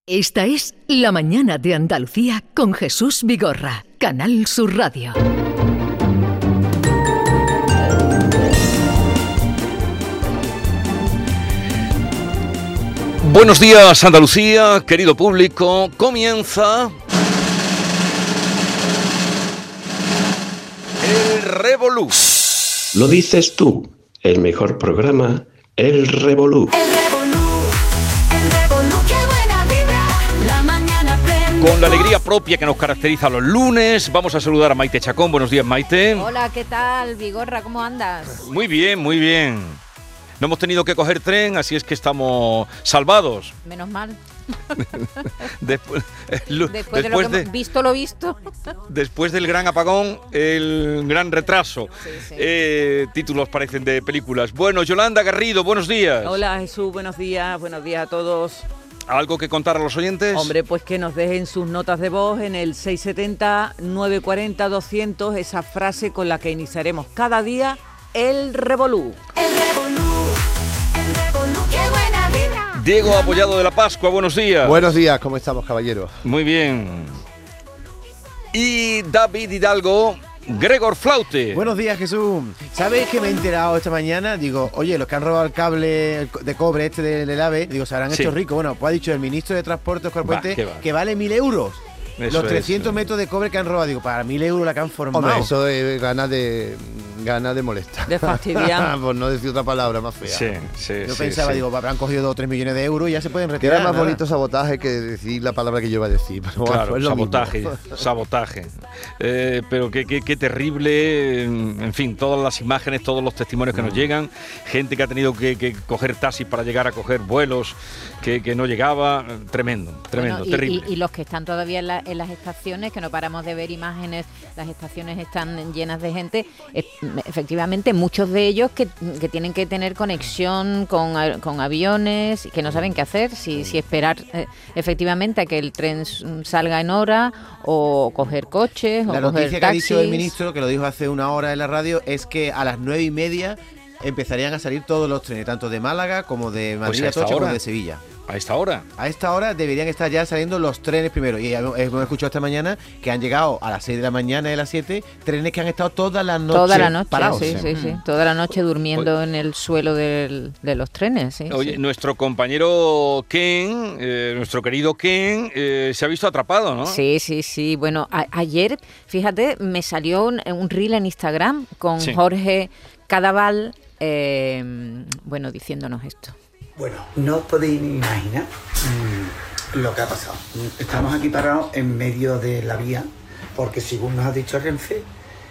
Esta es La Mañana de Andalucía con Jesús Vigorra, Canal Sur Radio. Buenos días, Andalucía, querido público. Comienza El Revolú. Lo dices tú, el mejor programa, El Revolú. Con la alegría propia que nos caracteriza los lunes, vamos a saludar a Maite Chacón. Buenos días, Maite. Hola, ¿qué tal, Vigorra? ¿Cómo andas? Muy bien, muy bien. No hemos tenido que coger tren, así es que estamos salvados. Menos mal. Después de lo que hemos visto lo visto. Después del gran apagón, el gran retraso. Sí. Títulos parecen de películas. Bueno, Yolanda Garrido, buenos días. Hola Jesús, buenos días a todos. ¿Algo que contar a los oyentes? Hombre, pues que nos dejen sus notas de voz en el 670-940-200, esa frase con la que iniciaremos cada día El Revolú. ¡Qué buena vida! Diego Apollado de la Pascua, buenos días. Buenos días, ¿cómo estamos, caballeros? Muy bien. Y David Hidalgo, Gregor Flaute. Buenos días, Jesús. ¿Sabes que me he enterado esta mañana? Digo, oye, los que han robado el cable de cobre del AVE, digo, se habrán hecho ricos. Bueno, pues ha dicho el ministro de Transporte, Óscar Puente, que vale 1.000 euros. Eso los 300 metros de cobre que han robado, digo, para 1.000 euros la que han formado. Hombre, eso es ganas de molestar. De fastidiar. Por no decir otra palabra más fea. Yo pensaba, digo, habrán cogido 2 o 3 millones de euros y ya se pueden retirar. Era más bonito sabotaje que decir la palabra que yo iba a decir. Pero claro, bueno, sabotaje. Pero qué terrible, en fin, todas las imágenes, todos los testimonios que nos llegan, gente que ha tenido que coger taxis para llegar a coger vuelos, que no llegaba, tremendo, bueno, terrible. Y los que están todavía en las estaciones, que no paramos de ver imágenes, las estaciones están llenas de gente, efectivamente muchos de ellos que tienen que tener conexión con aviones, que no saben qué hacer, si esperar efectivamente a que el tren salga en hora o coger coches o coger taxis. La noticia que ha dicho el ministro, que lo dijo hace una hora en la radio, es que a las 9:30 empezarían a salir todos los trenes, tanto de Málaga como de Madrid, Atocha, como de Sevilla. ¿A esta hora? A esta hora deberían estar ya saliendo los trenes primero. Y hemos escuchado esta mañana que han llegado a las 6 de la mañana y a las 7 trenes que han estado toda la noche parados. Sí. Toda la noche durmiendo en el suelo de los trenes. Oye, nuestro compañero Ken, nuestro querido Ken, se ha visto atrapado, ¿no? Sí. Bueno, ayer, fíjate, me salió un reel en Instagram con Jorge Cadaval, diciéndonos esto. Bueno, no os podéis ni imaginar lo que ha pasado. Estamos aquí parados en medio de la vía porque según nos ha dicho Renfe,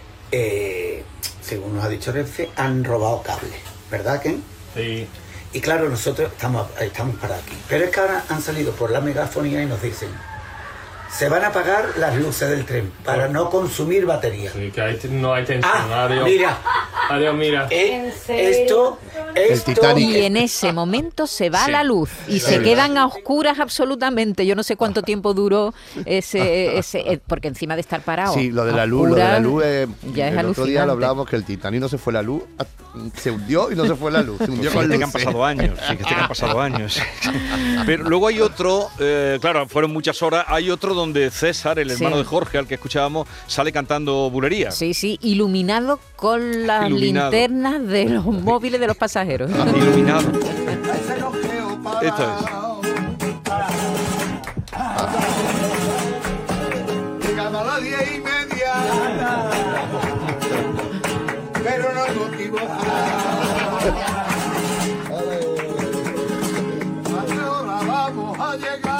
han robado cables, ¿verdad, Ken? Sí. Y claro, nosotros estamos parados aquí. Pero es que ahora han salido por la megafonía y nos dicen: se van a apagar las luces del tren para no consumir batería. Sí, que no hay tensión. Adiós. Mira. Esto. Y en ese momento se va la luz y se quedan a oscuras absolutamente. Yo no sé cuánto tiempo duró ese porque encima de estar parado. Sí, lo de la luz, ya es el otro día lo hablábamos, alucinante. que el Titanic no se fue la luz, se hundió y no se fue la luz. Se hundió con que han pasado años. Pero luego hay otro, claro, fueron muchas horas, hay otro donde César, el hermano de Jorge, al que escuchábamos, sale cantando bulería. Sí, iluminado con las linternas de los móviles de los pasajeros. Iluminado. Esto es. Llegamos a las 10:30, pero no nos equivocamos. ¿A qué hora vamos a llegar?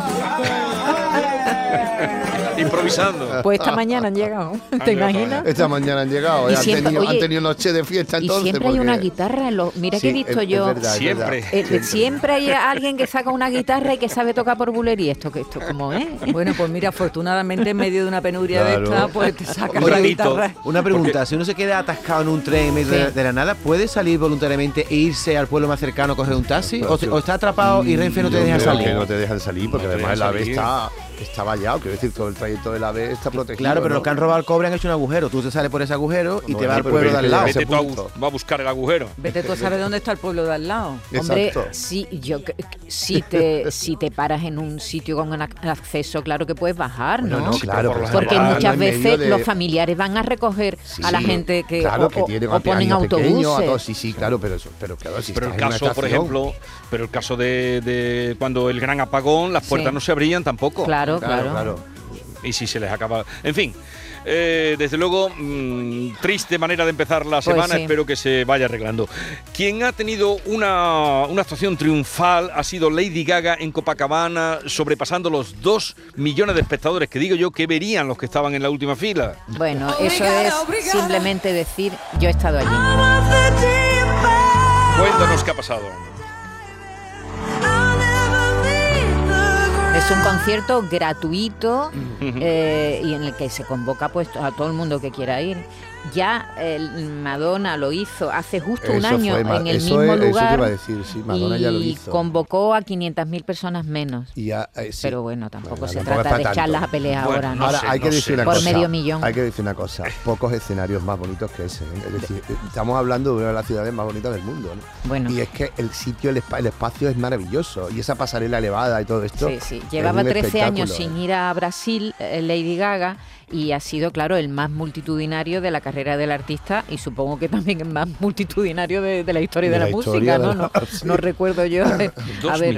Improvisando. Pues esta mañana han llegado, ¿te imaginas? Esta mañana han llegado, Y han tenido noche de fiesta y entonces. siempre hay una guitarra en los... Mira que he visto yo... Es verdad, siempre hay alguien que saca una guitarra y que sabe tocar por bulería. ¿Esto cómo es? Bueno, pues mira, afortunadamente en medio de una penuria de esta, pues te sacan Un la ratito. guitarra. Una pregunta, si uno se queda atascado en un tren en medio de la nada, ¿puede salir voluntariamente e irse al pueblo más cercano a coger un taxi? ¿O está atrapado y Renfe no te deja Creo salir? que no te dejan salir porque además el AVE está está vallado, quiero decir, todo el trayecto del AVE está protegido. Claro, pero ¿no? los que han robado el cobre han hecho un agujero. Tú te sales por ese agujero y te vas al pueblo de al lado. Vete tú a buscar el agujero. Vete tú a saber dónde está el pueblo de al lado. Hombre, sí, si te paras en un sitio con un acceso, claro que puedes bajar, ¿no? No, claro, porque muchas veces los familiares van a recoger a la gente que, claro, que tiene o ponen autobuses. Sí, claro, pero claro, si pero el estás caso, en una por ejemplo, pero el caso de cuando el gran apagón, las puertas no se abrían tampoco. Claro. Y si se les acaba... En fin, desde luego, triste manera de empezar la semana, espero que se vaya arreglando. Quien ha tenido una actuación triunfal ha sido Lady Gaga en Copacabana, sobrepasando los 2 millones de espectadores, que digo yo que verían los que estaban en la última fila. Bueno, eso es simplemente decir, yo he estado allí. Cuéntanos qué ha pasado. Es un concierto gratuito y en el que se convoca pues a todo el mundo que quiera ir. Ya Madonna lo hizo hace justo un año en el mismo lugar. Eso te iba a decir, sí, Madonna ya lo hizo. Y convocó a 500.000 personas menos. Pero bueno, tampoco se trata de echarlas a pelear ahora, ¿no? Ahora hay que decir una cosa. Por medio millón. Hay que decir una cosa, pocos escenarios más bonitos que ese. Es decir, estamos hablando de una de las ciudades más bonitas del mundo, ¿no? Bueno. Y es que el sitio, el espacio es maravilloso. Y esa pasarela elevada y todo esto. Sí. Llevaba 13 años sin ir a Brasil, Lady Gaga, y ha sido, claro, el más multitudinario de la carrera del artista y supongo que también el más multitudinario de la historia de la música, ¿no? No recuerdo yo. Más de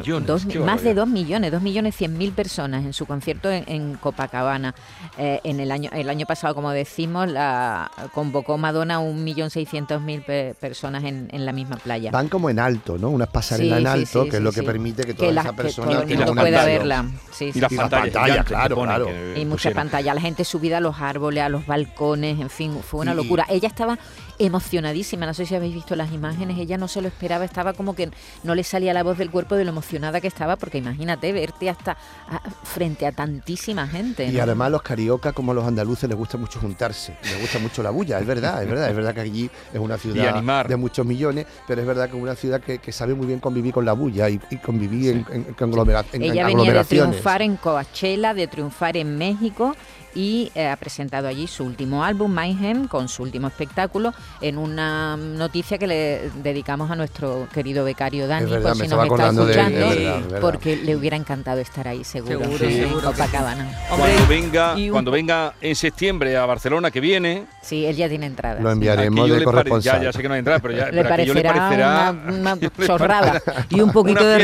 2 millones, 2.100.000 personas en su concierto en Copacabana. El año pasado, como decimos, convocó Madonna 1.600.000 personas en la misma playa. Van como en alto, ¿no? Unas pasarelas en alto, que es lo que permite que toda esa persona pueda verla. Y las pantallas, claro. Y mucha pantalla. La gente subida a los árboles, a los balcones, en fin, fue una locura. Ella estaba emocionadísima, no sé si habéis visto las imágenes, ella no se lo esperaba, estaba como que no le salía la voz del cuerpo de lo emocionada que estaba, porque imagínate verte hasta frente a tantísima gente, ¿no? Y además los cariocas, como los andaluces, les gusta mucho juntarse, les gusta mucho la bulla, es verdad que allí es una ciudad de muchos millones, pero es verdad que es una ciudad que sabe muy bien convivir con la bulla y convivir en aglomeraciones. Ella venía de triunfar en Coachella, de triunfar en México, y ha presentado allí su último álbum, Mayhem, con su último espectáculo, en una noticia que le dedicamos a nuestro querido becario Dani, por si nos está escuchando, porque le hubiera encantado estar ahí, seguro. Copacabana. Cuando venga en septiembre a Barcelona, que viene... Sí, él ya tiene entradas. Lo enviaremos de corresponsal. Ya sé que no hay entradas, pero ya le parecerá una chorrada. Y un poquito de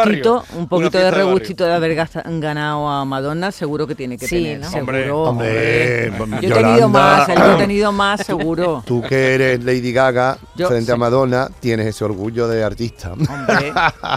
regustito, de haber ganado a Madonna, seguro que tiene que tener, ¿no? Seguro. Hombre, yo he tenido más, seguro. Tú que eres Lady Gaga, frente a Madonna, tienes ese orgullo de artista. Hombre.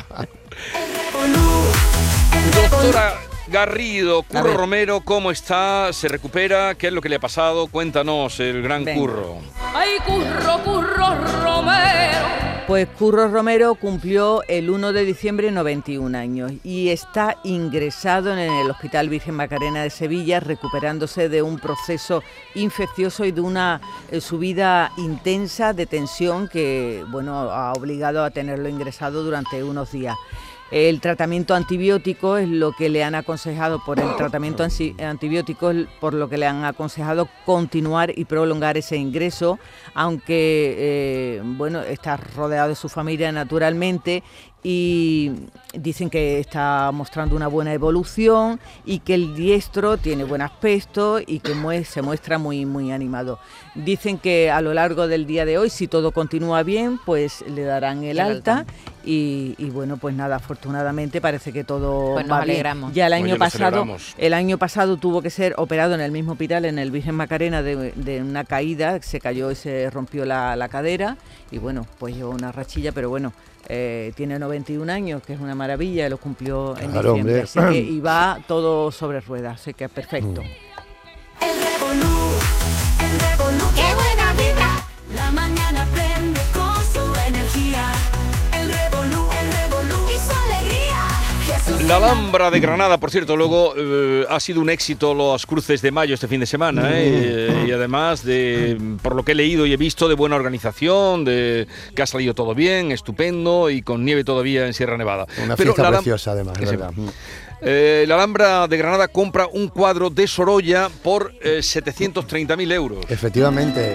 Doctora Garrido, Curro Romero, ¿cómo está? ¿Se recupera? ¿Qué es lo que le ha pasado? Cuéntanos, el gran Curro. ¡Ay, Curro Romero! Pues Curro Romero cumplió el 1 de diciembre 91 años y está ingresado en el Hospital Virgen Macarena de Sevilla, recuperándose de un proceso infeccioso y de una subida intensa de tensión que, ha obligado a tenerlo ingresado durante unos días. El tratamiento antibiótico es lo que le han aconsejado, por el tratamiento antibiótico, por lo que le han aconsejado continuar y prolongar ese ingreso, aunque está rodeado de su familia naturalmente, y dicen que está mostrando una buena evolución y que el diestro tiene buen aspecto y que se muestra muy, muy animado. Dicen que a lo largo del día de hoy, si todo continúa bien, pues le darán el alta. Y pues nada, afortunadamente parece que todo va bien. Ya el año pasado tuvo que ser operado en el mismo hospital, en el Virgen Macarena, de una caída, se cayó y se rompió la cadera y pues llevó una rachilla, pero tiene 91 años, que es una maravilla, y lo cumplió en diciembre, así que, y va todo sobre ruedas, así que es perfecto. El revolú, qué buena vida, la mañana prende con su energía. El revolú y su alegría. Jesús. La Alhambra de Granada, por cierto, luego ha sido un éxito los cruces de mayo este fin de semana, y además por lo que he leído y he visto, de buena organización, de que ha salido todo bien, estupendo y con nieve todavía en Sierra Nevada. Una fiesta preciosa además, es verdad. La Alhambra de Granada compra un cuadro de Sorolla por 730.000 euros. Efectivamente.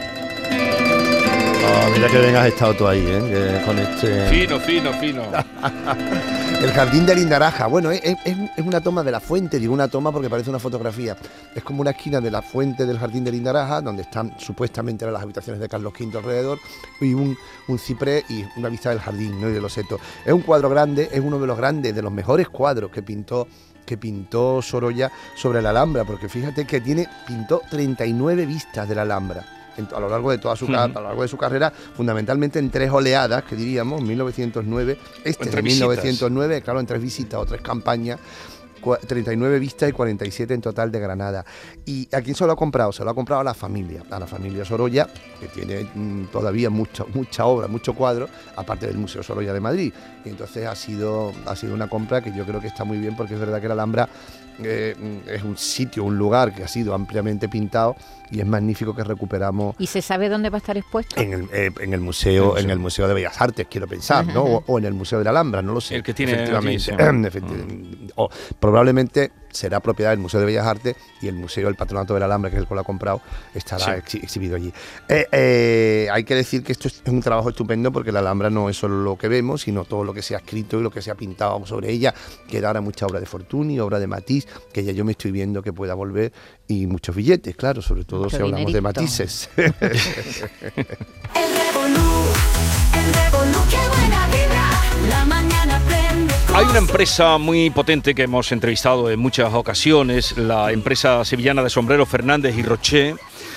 Mira que bien has estado tú ahí, con este... Fino. El Jardín de Lindaraja. Bueno, es una toma de la fuente, digo una toma porque parece una fotografía. Es como una esquina de la fuente del Jardín de Lindaraja, donde están supuestamente las habitaciones de Carlos V alrededor, y un ciprés y una vista del jardín, ¿no? Y de los setos. Es un cuadro grande, es uno de los grandes, de los mejores cuadros que pintó Sorolla sobre la Alhambra, porque fíjate que pintó 39 vistas de la Alhambra a lo largo de toda a lo largo de su carrera, fundamentalmente en 3 oleadas, que diríamos, 1909, de 1909, claro, en 3 visitas o 3 campañas, 39 vistas y 47 en total de Granada. ¿Y a quién se lo ha comprado? Se lo ha comprado a la familia Sorolla, que tiene todavía mucha obra, mucho cuadro, aparte del Museo Sorolla de Madrid. Y entonces ha sido una compra que yo creo que está muy bien, porque es verdad que la Alhambra es un sitio, un lugar que ha sido ampliamente pintado y es magnífico que recuperamos. ¿Y se sabe dónde va a estar expuesto? En el museo de Bellas Artes, quiero pensar, ¿no? O en el Museo de la Alhambra, no lo sé. El que tiene efectivamente. O probablemente será propiedad del Museo de Bellas Artes, y el Museo del Patronato de la Alhambra, que es el que lo ha comprado, estará exhibido allí. Hay que decir que esto es un trabajo estupendo, porque la Alhambra no es solo lo que vemos, sino todo lo que se ha escrito y lo que se ha pintado sobre ella. Queda ahora mucha obra de Fortuny, obra de Matisse, que ya yo me estoy viendo que pueda volver, y muchos billetes, claro, sobre todo mucho si hablamos de Matisses. El Revolú, qué buena vibra, la mañana prende. Hay una empresa muy potente que hemos entrevistado en muchas ocasiones, la empresa sevillana de sombreros Fernández y Rocher,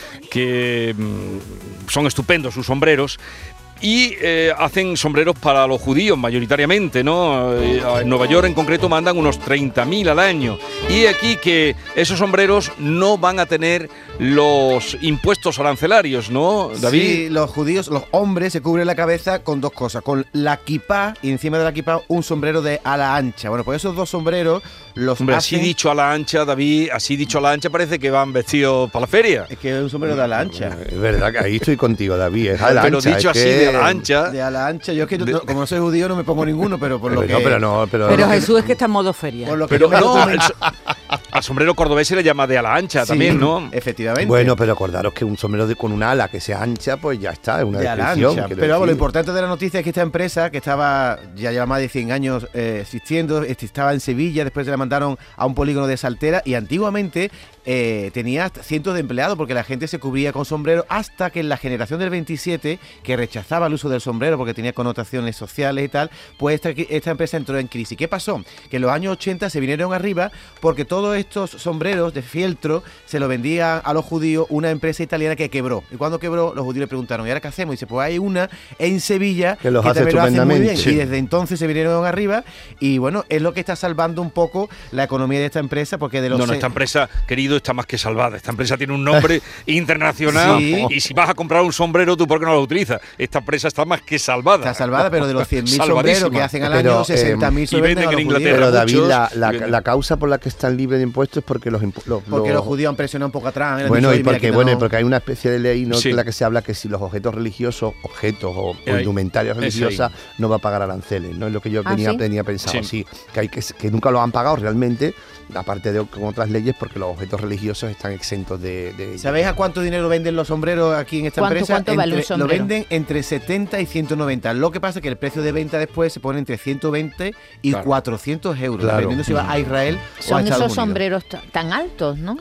que son estupendos sus sombreros. Y hacen sombreros para los judíos mayoritariamente, ¿no? En Nueva York en concreto mandan unos 30.000 al año. Y aquí que esos sombreros no van a tener los impuestos arancelarios, ¿no, David? Sí, los judíos, los hombres, se cubren la cabeza con 2 cosas. Con la kipá, y encima de la kipá un sombrero de ala ancha. Bueno, pues esos 2 sombreros los Hombre, hacen... así dicho a la ancha, David, así dicho a la ancha parece que van vestidos para la feria. Es que es un sombrero de ala ancha. Es verdad que ahí estoy contigo, David. Es ala pero ancha, dicho así, de ala ancha. De ala ancha. Yo es que como no soy judío no me pongo ninguno, pero por lo que... Pero Jesús es que está en modo feria. Por lo que pero no, al sombrero cordobés se le llama de ala ancha, sí, también, ¿no? Efectivamente. Bueno, pero acordaros que un sombrero con una ala que sea ancha, pues ya está, es una descripción. Pero vamos, lo importante de la noticia es que esta empresa, que ya lleva más de 100 años existiendo, estaba en Sevilla, después se la mandaron a un polígono de Saltera, y antiguamente tenía cientos de empleados, porque la gente se cubría con sombrero, hasta que en la generación del 27, que rechazaba el uso del sombrero porque tenía connotaciones sociales y tal, pues esta empresa entró en crisis. ¿Qué pasó? Que en los años 80 se vinieron arriba, porque todos estos sombreros de fieltro se los vendía a los judíos una empresa italiana que quebró. Y cuando quebró, los judíos le preguntaron, ¿y ahora qué hacemos? Y dice, pues hay una en Sevilla que los hace también lo hace muy bien. Sí. Y desde entonces se vinieron arriba, y bueno, es lo que está salvando un poco la economía de esta empresa, porque de los... No, esta empresa, querido, está más que salvada. Esta empresa tiene un nombre internacional, sí, y si vas a comprar un sombrero, ¿tú por qué no lo utilizas? Esta empresa está más que salvada. Está salvada, pero de los 100.000 sombreros que hacen al año, 60.000 se venden a los judíos. Pero David, la causa por la que están libres de impuestos es porque los judíos han presionado un poco atrás. Bueno, porque hay una especie de ley, ¿no? Sí, en la que se habla que si los objetos religiosos, o indumentarias religiosas, no va a pagar aranceles, ¿no? Es lo que yo tenía pensado, sí, que nunca lo han pagado realmente, aparte de con otras leyes, porque los objetos religiosos están exentos de ¿Sabéis a cuánto dinero venden los sombreros aquí en esta empresa? ¿Cuánto vale un sombrero? Lo venden entre 70 y 190. Lo que pasa es que el precio de venta después se pone entre 120 y 400 euros. Claro. Dependiendo si va a Israel o a Estados Unidos. Son esos sombreros tan altos, ¿no?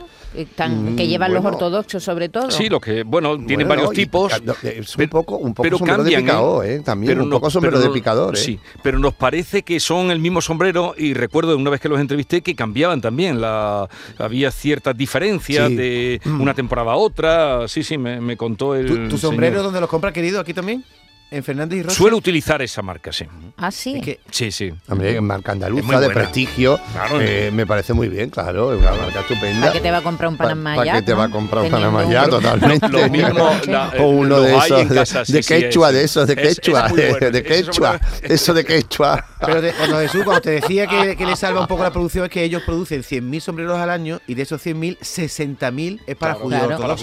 Que llevan los ortodoxos sobre todo. Sí, tienen varios tipos. Es un poco sombrero de picador, también, pero un poco sombrero de picador. Sí, pero nos parece que son el mismo sombrero, y recuerdo una vez que los entrevisté que cambiaban también. Había ciertas diferencias de una temporada a otra. Sí, me contó el ¿Tu sombrero dónde los compras, querido? ¿Aquí también? ¿En Fernández y Rocha? Suelo utilizar esa marca, sí. ¿Ah, sí? Sí. Hombre, marca andaluza de prestigio. Claro, me parece muy bien, claro. Es una marca estupenda. ¿Para qué te va a comprar un Panamá? ¿Para qué te va a comprar un Panamá? Totalmente. Lo mismo, o uno de esos, de quechua, de esos de quechua. De quechua. Eso de quechua. Pero cuando te decía que le salva un poco la producción, es que ellos producen 100.000 sombreros al año, y de esos 100.000, 60.000 es para judíos.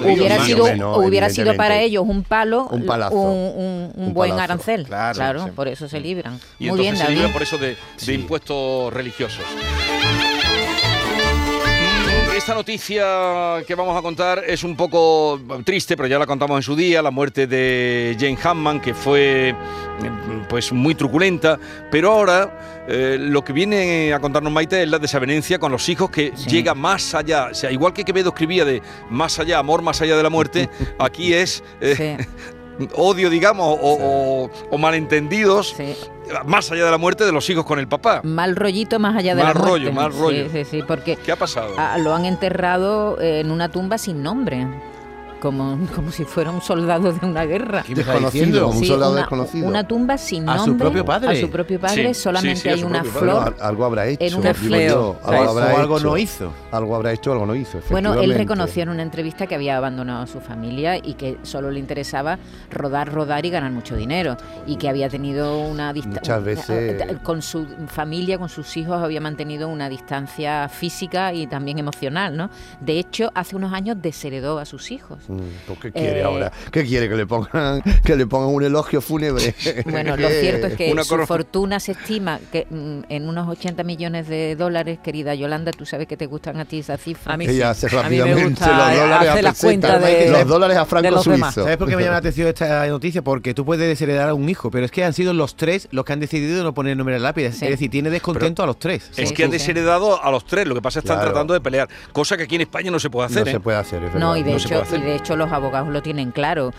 Hubiera sido para ellos un palo, un palazo, un buen arancel. Claro, por eso se libran. Y muy bien, se David. libran por eso de impuestos religiosos. esta noticia que vamos a contar es un poco triste, pero ya la contamos en su día, la muerte de Jane Hammond, que fue pues muy truculenta, pero ahora lo que viene a contarnos Maite es la desavenencia con los hijos, que llega más allá, o sea, igual que Quevedo escribía de más allá, amor más allá de la muerte, aquí es odio, digamos, o malentendidos. Más allá de la muerte de los hijos con el papá. Mal rollito más allá de la muerte. Mal rollo. Sí, porque ¿qué ha pasado? Lo han enterrado en una tumba sin nombre. Como si fuera un soldado de una guerra. Desconocido, como un soldado desconocido. Una tumba sin nombre. A su propio padre. A su propio padre, solamente hay una flor. Bueno, algo habrá hecho. En una flor. Algo no hizo. Algo habrá hecho, algo no hizo. Bueno, él reconoció en una entrevista que había abandonado a su familia y que solo le interesaba rodar y ganar mucho dinero. Y que había tenido una distancia. Muchas veces. Con su familia, con sus hijos, había mantenido una distancia física y también emocional, ¿no? De hecho, hace unos años desheredó a sus hijos. ¿Pues qué quiere ahora? ¿Qué quiere? ¿Que le pongan un elogio fúnebre? Bueno, lo cierto es que su fortuna se estima que en unos 80 millones de dólares, querida Yolanda, tú sabes que te gustan a ti esa cifra. A mí sí. Hace rápidamente a mí me gusta los dólares a franco suizo. ¿Sabes por qué me llama la atención esta noticia? Porque tú puedes desheredar a un hijo, pero es que han sido los tres los que han decidido no poner el nombre en la lápida. Es decir, tiene descontento a los tres. Es que han desheredado a los tres, lo que pasa es que están tratando de pelear, cosa que aquí en España no se puede hacer. No se puede hacer, es verdad. No, y de hecho los abogados lo tienen claro,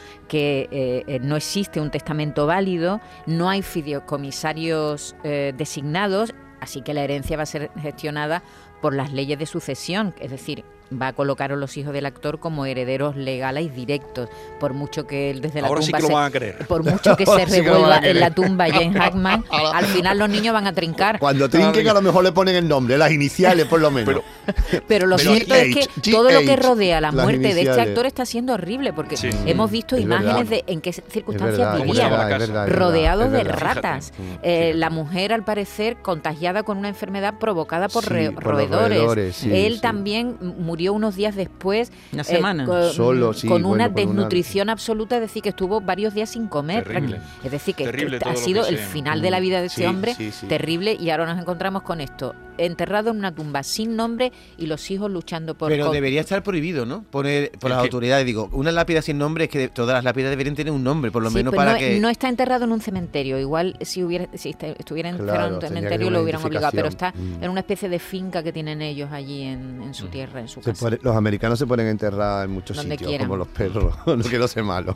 que no existe un testamento válido, no hay fideicomisarios designados, así que la herencia va a ser gestionada por las leyes de sucesión, es decir, va a colocar a los hijos del actor como herederos legales y directos, por mucho que él desde la ahora tumba sí que lo van a creer. Por mucho que se revuelva en la tumba Jane Hammond, al final los niños van a trincar. Cuando trinquen a lo mejor le ponen el nombre, las iniciales por lo menos. Pero lo cierto es que todo lo que rodea la muerte de este actor está siendo horrible, porque hemos visto imágenes de en qué circunstancias vivía, rodeados de ratas. La mujer, al parecer, contagiada con una enfermedad provocada por roedores. Él también murió unos días después, una semana, con una desnutrición absoluta, es decir, que estuvo varios días sin comer. Es decir, que ha sido el final de la vida de ese hombre, terrible, y ahora nos encontramos con esto, enterrado en una tumba sin nombre y los hijos luchando por... Pero debería estar prohibido, ¿no? Poner por las autoridades, digo, una lápida sin nombre, es que todas las lápidas deberían tener un nombre, por lo menos para que... No está enterrado en un cementerio, igual si estuviera enterrado en un cementerio lo hubieran obligado, pero está en una especie de finca que tienen ellos allí en su tierra, en su casa. Los americanos se pueden enterrar en muchos sitios, como los perros, no quiero ser malo.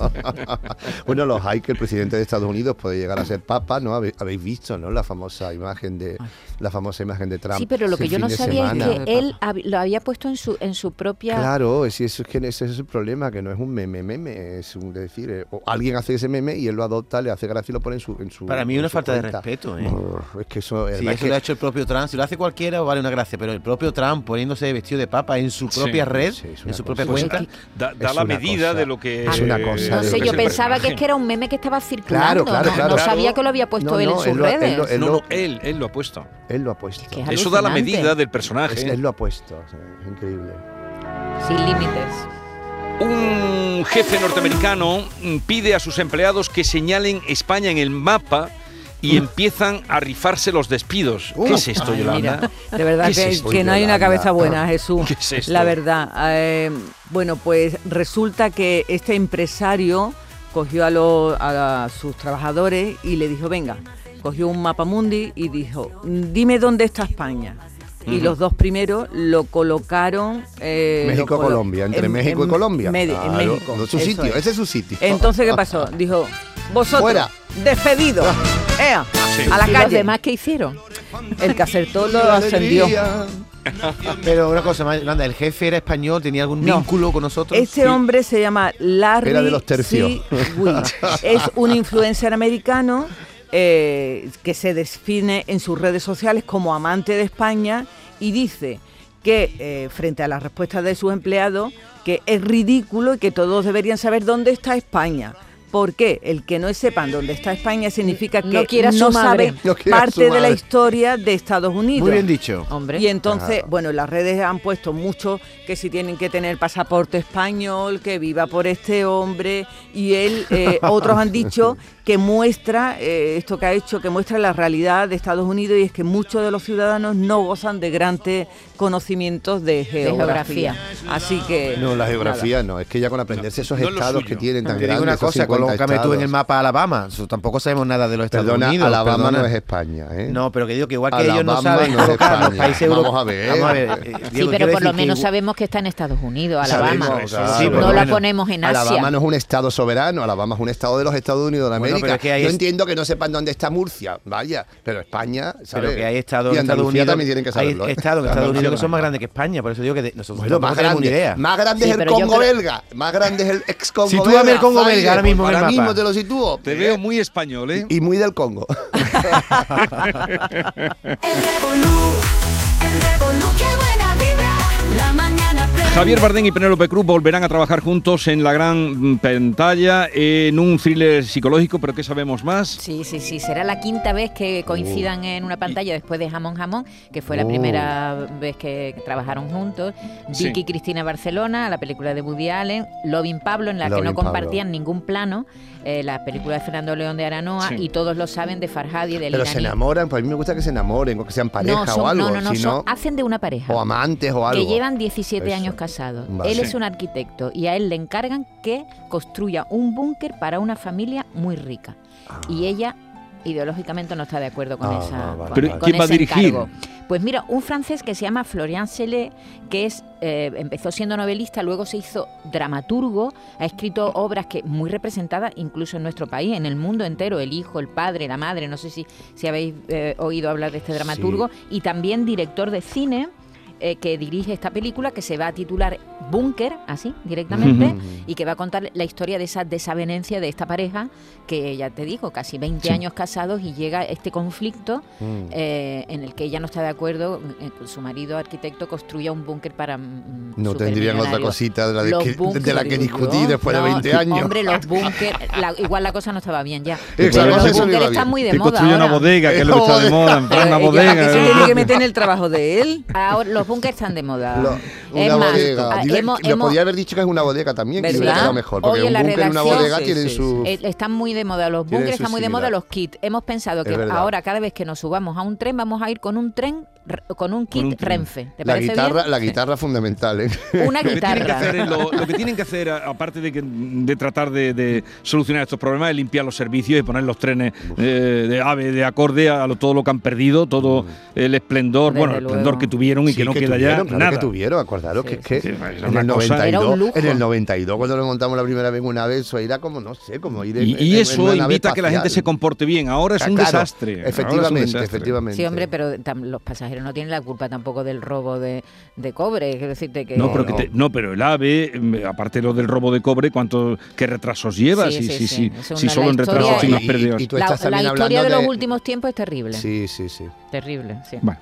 Bueno, los hay que el presidente de Estados Unidos puede llegar a ser papa, ¿no? Habéis visto, ¿no? La famosa imagen de Trump. Sí, pero lo que yo no sabía es que él lo había puesto en su propia... Claro, ese es el problema, que no es un meme, es decir, o alguien hace ese meme y él lo adopta, le hace gracia y lo pone en su Para mí es una falta de respeto, ¿eh? Es que eso... Sí, eso lo ha hecho el propio Trump, si lo hace cualquiera vale una gracia, pero el propio Trump poniéndose vestido de papa en su propia red, en su propia cuenta, da la medida de lo que es una cosa. No sé, yo pensaba que era un meme que estaba circulando. Claro. No sabía que lo había puesto él en sus redes. Él lo ha puesto. Él lo ha puesto. Eso da la medida del personaje. Él lo ha puesto, es increíble. Sin límites. Un jefe norteamericano pide a sus empleados que señalen España en el mapa y empiezan a rifarse los despidos. ¿Qué es esto, Yolanda? Mira, de verdad que no hay una cabeza buena, Jesús. ¿Qué es esto? La verdad. Bueno, pues resulta que este empresario cogió a sus trabajadores y le dijo, venga, cogió un mapa mundi y dijo, dime dónde está España. Y los dos primeros lo colocaron... México-Colombia, entre México y Colombia. En México. Su sitio, ese es su sitio. Entonces, ¿qué pasó? Dijo, vosotros, fuera, despedidos. A la calle. ¿Y los demás qué hicieron? El que acertó lo ascendió. Pero una cosa más, Yolanda, ¿el jefe era español? ¿Tenía algún vínculo con nosotros? Este hombre se llama Larry. Era de los tercios. Es un influencer americano que se define en sus redes sociales como amante de España y dice que frente a las respuestas de sus empleados que es ridículo y que todos deberían saber dónde está España. ¿Por qué? El que no sepan dónde está España significa que no sabe parte de la historia de Estados Unidos. Muy bien dicho. Hombre. Y entonces, bueno, las redes han puesto mucho que si tienen que tener pasaporte español, que viva por este hombre, y él, otros han dicho que muestra, esto que ha hecho, que muestra la realidad de Estados Unidos, y es que muchos de los ciudadanos no gozan de grandes conocimientos de geografía. Así que... No, la geografía no, es que ya con aprenderse esos estados que tienen tan Te digo grandes, una cosa, colócame tú en el mapa Alabama, tampoco sabemos nada de los Estados Unidos. Alabama no es España, ¿eh? No, pero que digo que igual que Alabama ellos no saben no es colocar los España. países europeos. Vamos a ver. Sí, pero por lo menos sabemos que está en Estados Unidos, Alabama. Sabemos, claro. No la ponemos en Asia. Alabama no es un estado soberano, Alabama es un estado de los Estados Unidos de América. Pero es que yo entiendo que no sepan dónde está Murcia, vaya, pero España, ¿sabes? Pero que hay estados y en Estados Unidos también tienen que saberlo. Hay estados en Estados Unidos que son más grandes que España, por eso digo que nosotros no tenemos ni idea. Más grande es el Congo belga, más grande es el ex Congo belga. Sitúame el Congo belga ahora mismo en el mapa. Ahora mismo te lo sitúo. Te veo muy español, ¿eh? Y muy del Congo. Qué buena vibra, la mañana prende. Javier Bardem y Penélope Cruz volverán a trabajar juntos en la gran pantalla en un thriller psicológico, pero ¿qué sabemos más? Sí, será la quinta vez que coincidan en una pantalla después de Jamón Jamón, que fue la primera vez que trabajaron juntos. Vicky y Cristina Barcelona, la película de Woody Allen, Lovin Pablo, en la que no compartían ningún plano, la película de Fernando León de Aranoa, y Todos lo saben, de Farhadi, de Pero Lina se enamoran, pues a mí me gusta que se enamoren, o que sean pareja o algo. No, hacen de una pareja. O amantes o algo. Que llevan 17 años casados. Vale. Él es un arquitecto y a él le encargan que construya un búnker para una familia muy rica. Y ella ideológicamente no está de acuerdo con esa. ¿Pero con quién va a ese dirigir? encargo. Pues mira, un francés que se llama Florian Sellet, que es empezó siendo novelista, luego se hizo dramaturgo, ha escrito obras que muy representadas incluso en nuestro país, en el mundo entero, El hijo, el padre, la madre, no sé si habéis oído hablar de este dramaturgo, y también director de cine, que dirige esta película que se va a titular Búnker, así, directamente, y que va a contar la historia de esa desavenencia de esta pareja, que ya te digo, casi 20 años casados, y llega este conflicto en el que ella no está de acuerdo, su marido arquitecto construya un búnker para no tendrían otra cosita de la que discutir después de 20 años. Hombre, los búnker, igual la cosa no estaba bien ya. Exacto, los búnker están muy de que moda construye ahora. una bodega, que es lo que está de moda, en plan una bodega. ¿Qué se tiene que meter en el trabajo de él? Ahora, los búnkers están de moda. Una bodega. Le podía haber dicho que es una bodega también, que hubiera quedado mejor. Porque un búnker y una bodega tienen su... Están muy de moda los búnkers, están muy de moda los kits. Hemos pensado que ahora, cada vez que nos subamos a un tren, vamos a ir con un kit Renfe. ¿Te parece bien? La guitarra fundamental, ¿eh? Una guitarra. Lo que tienen que hacer, aparte de tratar de solucionar estos problemas, es limpiar los servicios y poner los trenes de AVE de acorde a todo lo que han perdido, todo el esplendor, el esplendor que tuvieron y que no queda ya nada. Que tuvieron, acordaros que en el 92, cuando lo montamos la primera vez una vez, eso era como, no sé, como ir y eso invita a que la gente se comporte bien. Ahora es un desastre. Efectivamente. Sí, hombre, pero los pasajeros no tienen la culpa tampoco del robo de cobre. Quiero decirte que... Pero el AVE, aparte de lo del robo de cobre, ¿qué retrasos lleva? Si solo en retrasos y más pérdidas. La historia de los últimos tiempos es terrible. Sí. Terrible, sí. Bueno.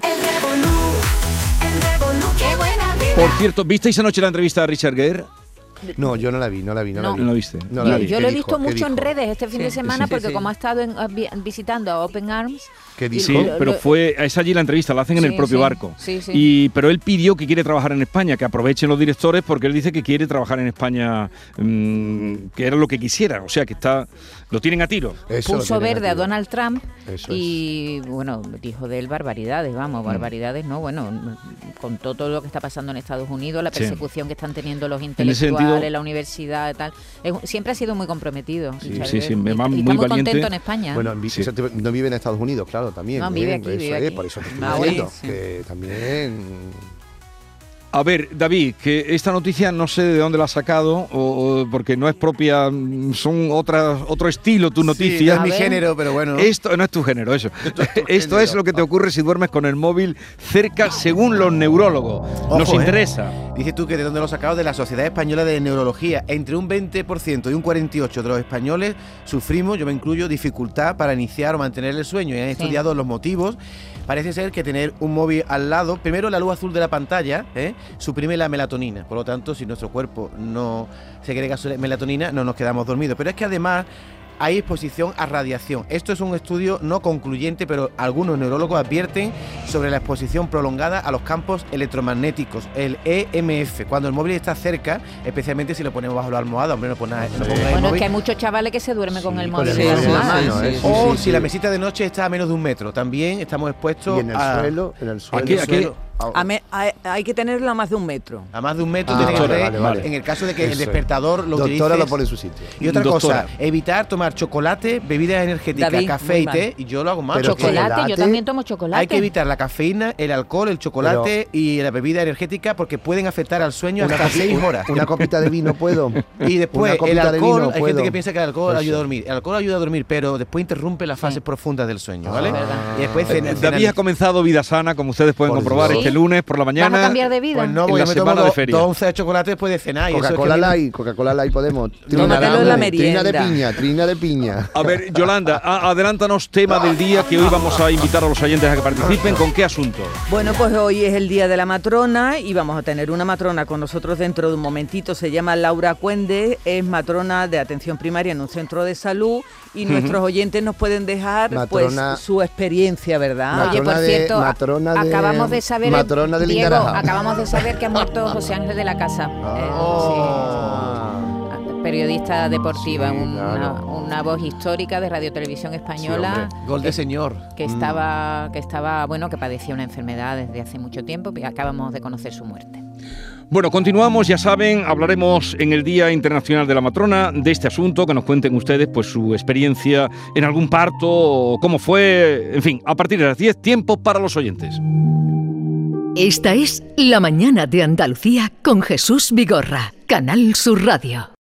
Por cierto, ¿visteis anoche la entrevista a Richard Gere? No, yo no la vi. ¿No la viste? Yo lo he visto mucho en redes este fin de semana porque como ha estado visitando a Open Arms... Sí, pero es allí la entrevista, la hacen en el propio barco. Pero él pidió que quiere trabajar en España, que aprovechen los directores porque él dice que quiere trabajar en España, que era lo que quisiera, o sea que lo tienen a tiro. Puso verde a Donald Trump y bueno, dijo de él barbaridades, barbaridades, ¿no? Bueno, con todo lo que está pasando en Estados Unidos, la persecución que están teniendo los intelectuales, la universidad, tal. Siempre ha sido muy comprometido. Sí, me va y muy está muy valiente. contento en España. Bueno, no vive en Estados Unidos, claro, también. No, vive aquí. Por eso te estoy diciendo que también... A ver, David, que esta noticia no sé de dónde la has sacado, porque no es propia, son otro estilo tu noticia. Sí, no es mi género, pero bueno. Esto no es tu género, eso. Esto es lo que te ocurre si duermes con el móvil cerca, según los neurólogos. Nos interesa. Dices tú que de dónde lo has sacado, de la Sociedad Española de Neurología. Entre un 20% y un 48% de los españoles sufrimos, yo me incluyo, dificultad para iniciar o mantener el sueño. Y han estudiado los motivos. Parece ser que tener un móvil al lado, primero la luz azul de la pantalla, suprime la melatonina. Por lo tanto, si nuestro cuerpo no segrega melatonina, no nos quedamos dormidos. Pero es que además hay exposición a radiación. Esto es un estudio no concluyente, pero algunos neurólogos advierten sobre la exposición prolongada a los campos electromagnéticos, el EMF. Cuando el móvil está cerca, especialmente si lo ponemos bajo la almohada, hombre, no ponga el bueno, móvil. es que hay muchos chavales que se duermen con el móvil. O si la mesita de noche está a menos de 1 metro, también estamos expuestos y en el suelo, Aquí. Hay que tenerlo a más de 1 metro. A más de 1 metro tiene que ser, en el caso de que el despertador lo utilice. Doctora lo pone en su sitio. Y otra cosa, evitar tomar chocolate, bebidas energéticas, David, café y té, y yo lo hago más. Pero chocolate, yo también tomo chocolate. Hay que evitar la cafeína, el alcohol, el chocolate y la bebida energética porque pueden afectar al sueño hasta 6 horas. Una copita de vino puedo. Y después el alcohol, hay gente que piensa que el alcohol ayuda a dormir. El alcohol ayuda a dormir, pero después interrumpe las fases profundas del sueño, ¿vale? Y después David ha comenzado Vida Sana, como ustedes pueden comprobar, este lunes por la mañana. ¿Vamos a cambiar de vida? Pues no, porque me tomo 2 onzas de chocolate después de cenar. Coca-Cola Light podemos. Trina de piña. A ver, Yolanda, adelántanos tema del día, que hoy vamos a invitar a los oyentes a que participen. ¿Con qué asunto? Bueno, pues hoy es el Día de la Matrona y vamos a tener una matrona con nosotros dentro de un momentito. Se llama Laura Cuende, es matrona de atención primaria en un centro de salud y nuestros oyentes nos pueden dejar matrona, pues su experiencia, ¿verdad? Oye, por cierto, acabamos de saber, matrona de Diego, acabamos de saber que ha muerto José Ángel de la Casa. Periodista deportiva, una voz histórica de Radio Televisión Española. Gol de señor. Que estaba, bueno, que padecía una enfermedad desde hace mucho tiempo y acabamos de conocer su muerte. Bueno, continuamos, ya saben, hablaremos en el Día Internacional de la Matrona de este asunto, que nos cuenten ustedes pues su experiencia en algún parto, o cómo fue, en fin, a partir de las 10, tiempo para los oyentes. Esta es La Mañana de Andalucía con Jesús Vigorra, Canal Sur Radio.